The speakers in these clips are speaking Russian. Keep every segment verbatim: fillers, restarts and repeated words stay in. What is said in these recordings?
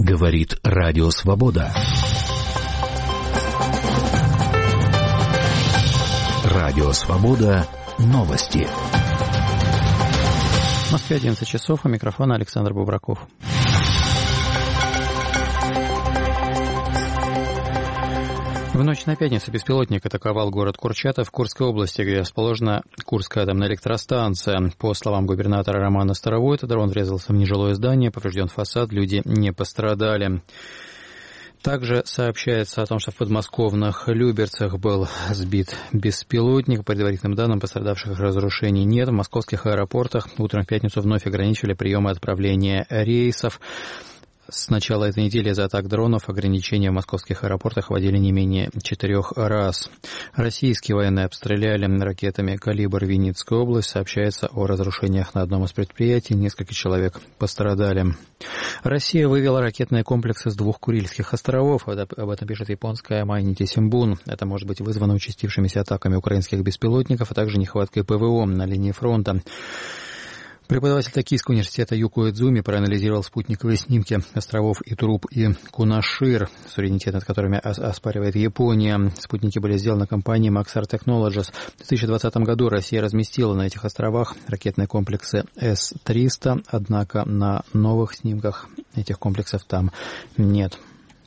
Говорит Радио Свобода. Радио Свобода. Новости. В Москве одиннадцать часов, у микрофона Александр Бубраков. В ночь на пятницу беспилотник атаковал город Курчатов в Курской области, где расположена Курская атомная электростанция. По словам губернатора Романа Старовойта, дрон врезался в нежилое здание, поврежден фасад, люди не пострадали. Также сообщается о том, что в подмосковных Люберцах был сбит беспилотник. По предварительным данным, пострадавших разрушений нет. В московских аэропортах утром в пятницу вновь ограничивали приемы отправления рейсов. С начала этой недели из-за атак дронов ограничения в московских аэропортах вводили не менее четырех раз. Российские военные обстреляли ракетами «Калибр» Винницкую область. Сообщается о разрушениях на одном из предприятий. Несколько человек пострадали. Россия вывела ракетные комплексы с двух Курильских островов. Об этом пишет японская Майнити Симбун. Это может быть вызвано участившимися атаками украинских беспилотников, а также нехваткой ПВО на линии фронта. Преподаватель Токийского университета Юко Эдзуми проанализировал спутниковые снимки островов Итуруп и Кунашир, суверенитет над которыми оспаривает Япония. Спутники были сделаны компанией Maxar Technologies. В две тысячи двадцатом году Россия разместила на этих островах ракетные комплексы эс триста, однако на новых снимках этих комплексов там нет.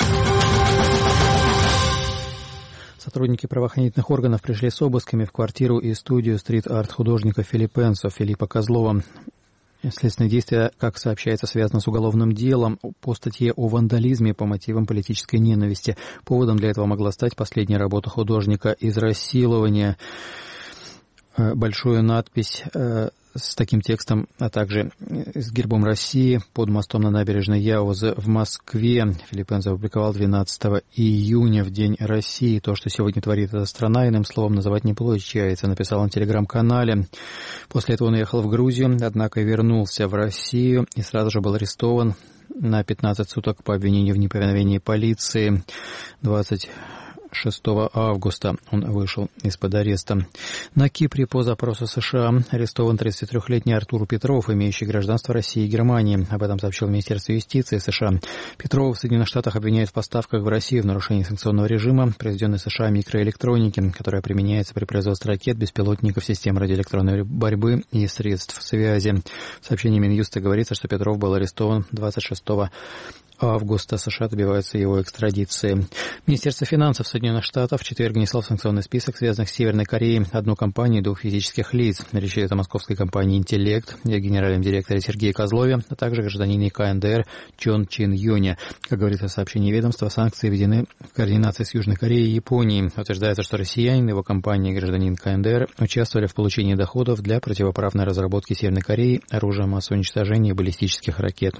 Сотрудники правоохранительных органов пришли с обысками в квартиру и студию стрит-арт художника филиппенца Филиппа Козлова. Следственные действия, как сообщается, связаны с уголовным делом по статье о вандализме по мотивам политической ненависти. Поводом для этого могла стать последняя работа художника «Израсилование». Большую надпись с таким текстом, а также с гербом России под мостом на набережной Яузы в Москве Филиппенцо опубликовал двенадцатого июня, в День России. То, что сегодня творит эта страна, иным словом называть не получается, написал он в телеграм-канале. После этого он уехал в Грузию, однако вернулся в Россию и сразу же был арестован на пятнадцать суток по обвинению в неповиновении полиции. двадцать шестого августа он вышел из-под ареста. На Кипре по запросу США арестован тридцатитрёхлетний Артур Петров, имеющий гражданство России и Германии. Об этом сообщил Министерство юстиции США. Петрова в Соединенных Штатах обвиняют в поставках в Россию в нарушении санкционного режима произведенной США микроэлектроники, которая применяется при производстве ракет, беспилотников, систем радиоэлектронной борьбы и средств связи. В сообщении Минюста говорится, что Петров был арестован двадцать шестого августа. США добиваются его экстрадиции. Министерство финансов Соединенных Штатов в четверг внесло в санкционный список связанных с Северной Кореей одну компанию и двух физических лиц. Речь идет о московской компании «Интеллект», о генеральном директоре Сергее Козлове, а также гражданине ка эн дэ эр Чон Чин Юне. Как говорится в сообщении ведомства, санкции введены в координации с Южной Кореей и Японией. Утверждается, что россиянин, его компания и гражданин ка эн дэ эр участвовали в получении доходов для противоправной разработки Северной Кореи оружия массового уничтожения и баллистических ракет.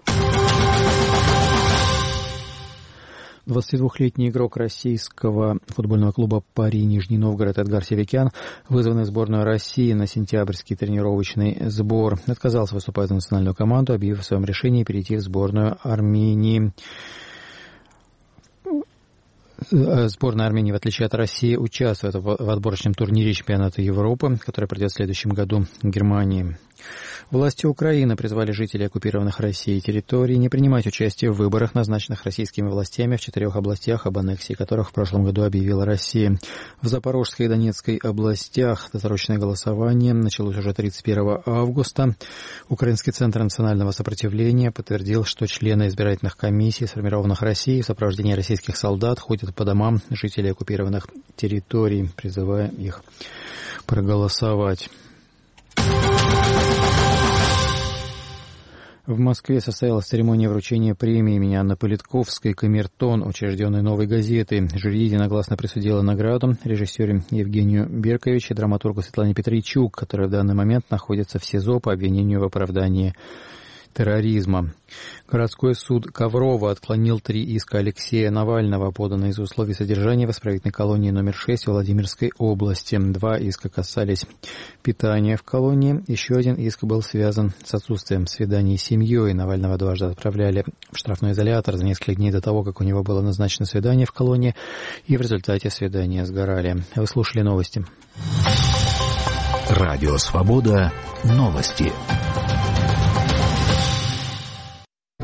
двадцатидвухлетний игрок российского футбольного клуба «Пари» Нижний Новгород Эдгар Севикян, вызванный в сборную России на сентябрьский тренировочный сбор, отказался выступать за национальную команду, объявив о своем решении перейти в сборную Армении. Сборная Армении, в отличие от России, участвует в отборочном турнире чемпионата Европы, который пройдет в следующем году в Германии. Власти Украины призвали жителей оккупированных Россией территорий не принимать участие в выборах, назначенных российскими властями в четырех областях, об аннексии которых в прошлом году объявила Россия. В Запорожской и Донецкой областях досрочное голосование началось уже тридцать первого августа. Украинский центр национального сопротивления подтвердил, что члены избирательных комиссий, сформированных Россией в сопровождении российских солдат, ходят по домам жителей оккупированных территорий, призывая их проголосовать. В Москве состоялась церемония вручения премии имени Анны Политковской «Камертон», учрежденной «Новой газетой». Жюри единогласно присудило награду режиссеру Евгению Берковичу и драматургу Светлане Петричук, которая в данный момент находится в СИЗО по обвинению в оправдании терроризма. Городской суд Коврова отклонил три иска Алексея Навального, поданные из условий содержания в исправительной колонии номер шесть Владимирской области. Два иска касались питания в колонии. Еще один иск был связан с отсутствием свиданий с семьей. Навального дважды отправляли в штрафной изолятор за несколько дней до того, как у него было назначено свидание в колонии, и в результате свидания сгорали. Вы слушали новости. Радио Свобода. Новости.